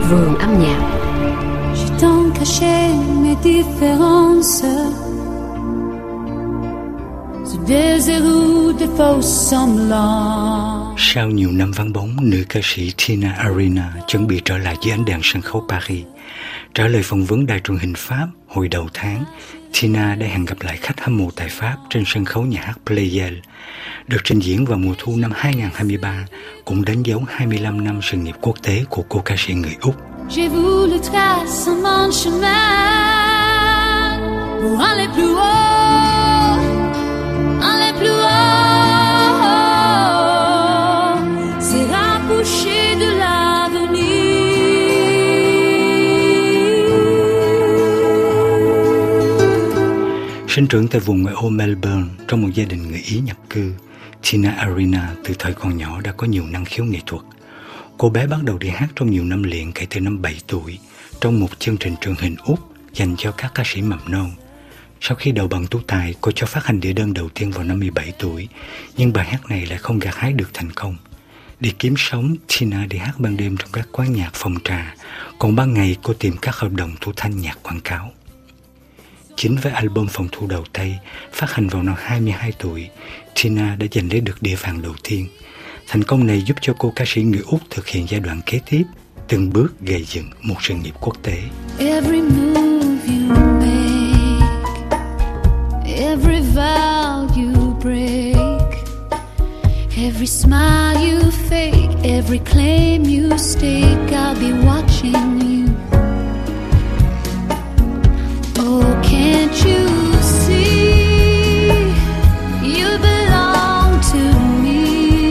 vườn âm nhạc. J'ai tant caché mes différences, ce désir ou des faux semblants. Sau nhiều năm vắng bóng, nữ ca sĩ Tina Arena chuẩn bị trở lại với ánh đèn sân khấu Paris. Trả lời phỏng vấn đài truyền hình Pháp hồi đầu tháng, Tina đã hẹn gặp lại khách hâm mộ tại Pháp trên sân khấu nhà hát Pleyel. Được trình diễn vào mùa thu năm 2023 cũng đánh dấu 25 năm sự nghiệp quốc tế của cô ca sĩ người Úc. J'ai voulu tracer mon chemin pour aller plus haut, aller plus haut, c'est rapprocher de l'avenir. Sinh trưởng tại vùng ngoại ô Melbourne trong một gia đình người Ý nhập cư, Tina Arena từ thời còn nhỏ đã có nhiều năng khiếu nghệ thuật. Cô bé bắt đầu đi hát trong nhiều năm liền kể từ năm 7 tuổi trong một chương trình truyền hình Úc dành cho các ca sĩ mầm non. Sau khi đậu bằng tú tài, cô cho phát hành đĩa đơn đầu tiên vào năm 17 tuổi, nhưng bài hát này lại không gặt hái được thành công. Để kiếm sống, Tina đi hát ban đêm trong các quán nhạc phòng trà, còn ban ngày cô tìm các hợp đồng thu thanh nhạc quảng cáo. Chính với album phòng thu đầu tay, phát hành vào năm 22 tuổi, Tina đã giành lấy được đĩa vàng đầu tiên. Thành công này giúp cho cô ca sĩ người Úc thực hiện giai đoạn kế tiếp, từng bước gây dựng một sự nghiệp quốc tế. Every move you make, every vow you break, every smile you fake, every claim you stake, I'll be watching you. Oh, can't you see, you belong to me.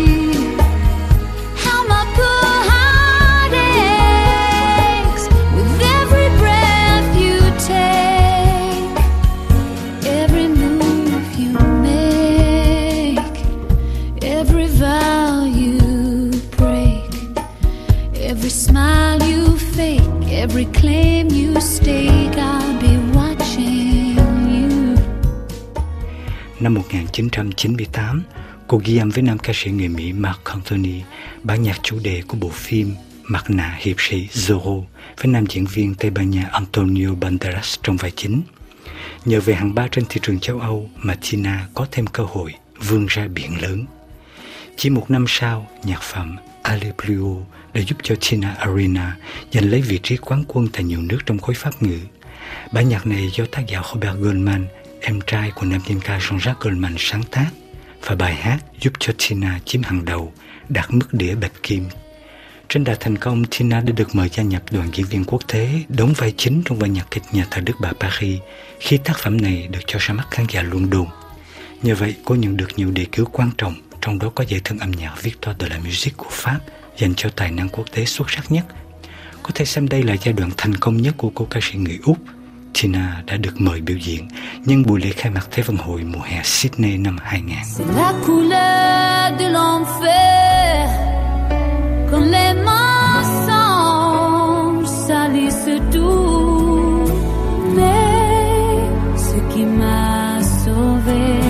How my poor heart aches with every breath you take, every move you make, every vow you break, every smile you fake, every claim you stake, I'll be watching you. Năm 1998, cô ghi âm với nam ca sĩ người Mỹ Marc Anthony bản nhạc chủ đề của bộ phim Mặt nạ hiệp sĩ Zorro với nam diễn viên Tây Ban Nha Antonio Banderas trong vai chính. Nhờ về hạng 3 trên thị trường châu Âu mà Tina có thêm cơ hội vươn ra biển lớn. Chỉ một năm sau, nhạc phẩm Aller plus haut đã giúp cho Tina Arena giành lấy vị trí quán quân tại nhiều nước trong khối Pháp ngữ. Bản nhạc này do tác giả Robert Goldman, em trai của nam danh ca Jean-Jacques Goldman sáng tác, và bài hát giúp cho Tina chiếm hàng đầu, đạt mức đĩa bạch kim. Trên đà thành công, Tina đã được mời gia nhập đoàn diễn viên quốc tế đóng vai chính trong vở nhạc kịch Nhà thờ Đức Bà Paris khi tác phẩm này được cho ra mắt khán giả London. Nhờ vậy, cô nhận được nhiều đề cử quan trọng, trong đó có giải thưởng âm nhạc Victoire de la Musique của Pháp dành cho tài năng quốc tế xuất sắc nhất. Có thể xem đây là giai đoạn thành công nhất của cô ca sĩ người Úc. Tina đã được mời biểu diễn nhân buổi lễ khai mạc Thế vận hội mùa hè Sydney năm 2000. C'est la couleur de l'enfer, quand les mensonges salissent tout. Mais ce qui m'a sauvé,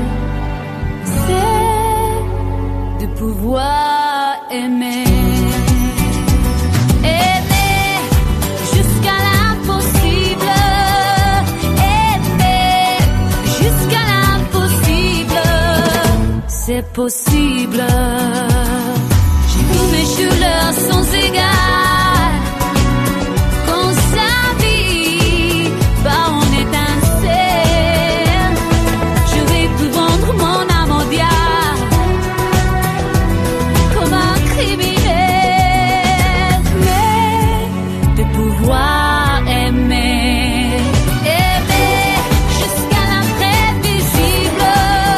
c'est de pouvoir aimer. C'est possible. J'ai vu mes douleurs sans égard, quand sa vie bat en étincelle. J'aurais pu vendre mon âme au diable comme un criminel, mais de pouvoir aimer, aimer jusqu'à l'imprévisible.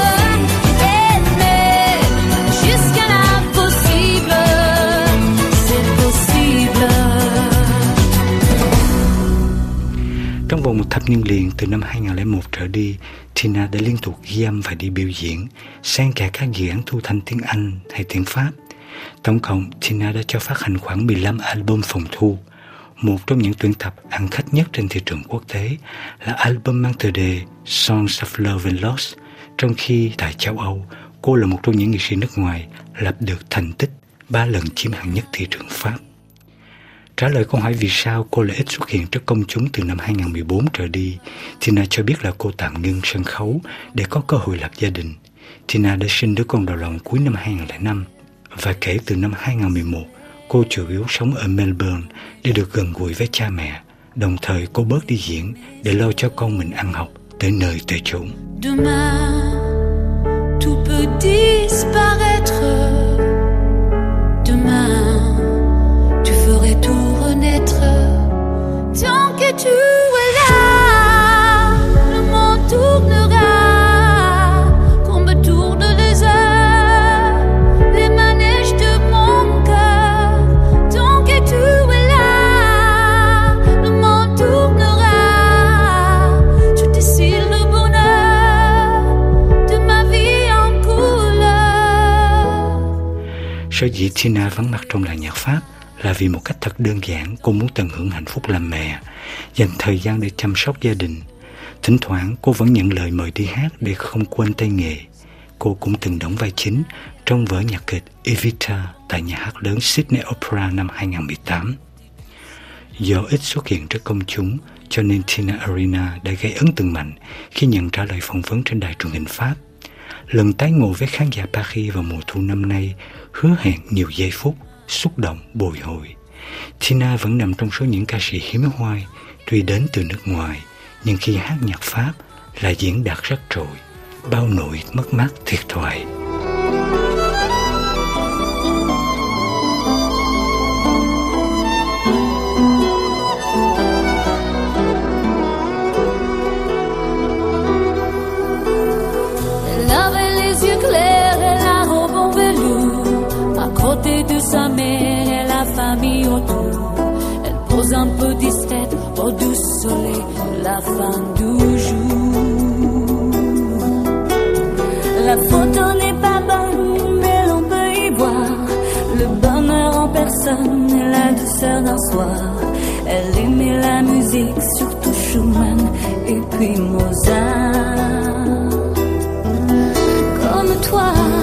Trong vòng một thập niên liền, từ năm 2001 trở đi, Tina đã liên tục ghi âm và đi biểu diễn, xen kẽ các dự án thu thanh tiếng Anh hay tiếng Pháp. Tổng cộng, Tina đã cho phát hành khoảng 15 album phòng thu. Một trong những tuyển tập ăn khách nhất trên thị trường quốc tế là album mang tựa đề Songs of Love and Loss, trong khi tại châu Âu, cô là một trong những nghệ sĩ nước ngoài lập được thành tích 3 lần chiếm hạng nhất thị trường Pháp. Trả lời câu hỏi vì sao cô lại ít xuất hiện trước công chúng từ năm 2014 trở đi, Tina cho biết là cô tạm ngưng sân khấu để có cơ hội lập gia đình. Tina đã sinh đứa con đầu lòng cuối năm 2005 và kể từ năm 2011, cô chủ yếu sống ở Melbourne để được gần gũi với cha mẹ. Đồng thời cô bớt đi diễn để lo cho con mình ăn học tới nơi tới chốn. Demain, tout peut disparaître. Demain, tu ferais tout renaître. Tant que tu es là, le monde tournera. Qu'on me tourne les heures, les manèges de mon cœur. Tant que tu es là, le monde tournera. Je dessine le bonheur de ma vie en couleur. Sở dĩ Tina vắng mặt trong làng nhạc Pháp là vì một cách thật đơn giản cô muốn tận hưởng hạnh phúc làm mẹ, dành thời gian để chăm sóc gia đình. Thỉnh thoảng cô vẫn nhận lời mời đi hát để không quên tay nghề. Cô cũng từng đóng vai chính trong vở nhạc kịch Evita tại nhà hát lớn Sydney Opera năm 2018. Do ít xuất hiện trước công chúng, cho nên Tina Arena đã gây ấn tượng mạnh khi nhận trả lời phỏng vấn trên đài truyền hình Pháp. Lần tái ngộ với khán giả Paris vào mùa thu năm nay hứa hẹn nhiều giây phút xúc động bồi hồi. Tina vẫn nằm trong số những ca sĩ hiếm hoi tuy đến từ nước ngoài, nhưng khi hát nhạc Pháp là diễn đạt rất trội, bao nỗi mất mát thiệt thòi. Elle avait les yeux clairs et la robe en velours. À côté de sa mère et la famille autour. Elle pose un peu discrète au doux soleil de la fin du jour. La photo n'est pas bonne, mais l'on peut y voir le bonheur en personne et la douceur d'un soir. Elle aimait la musique, surtout Schumann et puis Mozart. Comme toi.